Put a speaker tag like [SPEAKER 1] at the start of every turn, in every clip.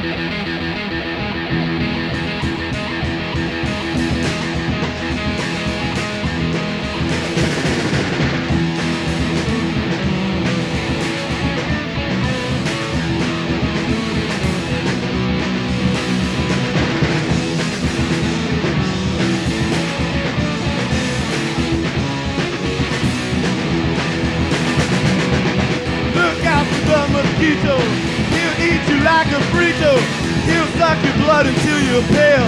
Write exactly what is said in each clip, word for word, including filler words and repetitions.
[SPEAKER 1] Mosquito, he'll eat you like a burrito. He'll suck your blood until you're pale.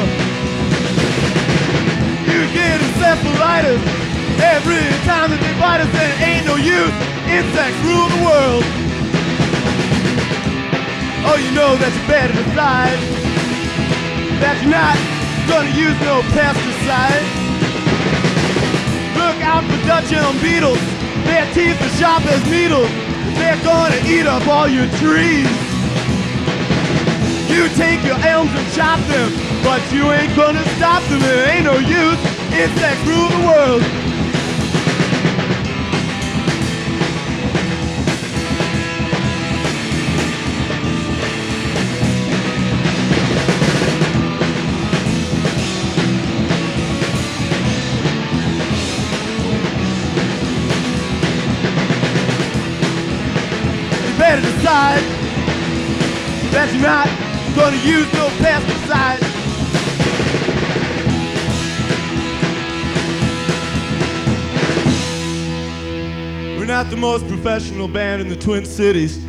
[SPEAKER 1] You get encephalitis every time that they bite us, and it ain't no use. Insects rule the world. Oh, you know that you better decide that you're not gonna use no pesticide. Look out for Dutch elm beetles. Their teeth are sharp as needles. They're gonna eat up all your trees. You take your elms and chop them, but you ain't gonna stop them. It ain't no use. Insects rule the world. Better decide that you're not gonna use no pesticide. We're not the most professional band in the Twin Cities,